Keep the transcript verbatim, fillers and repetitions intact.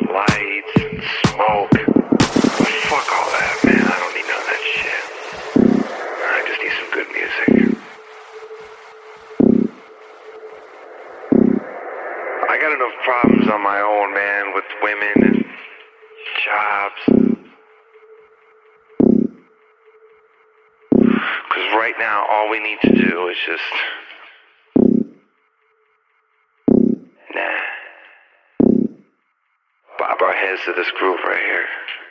lights and smoke. But fuck all that, man. I don't need none of that shit. I just need some good music. I got enough problems on my own, man, with women and jobs. Because right now, all we need to do is just... Nah. Bob our heads to this groove right here.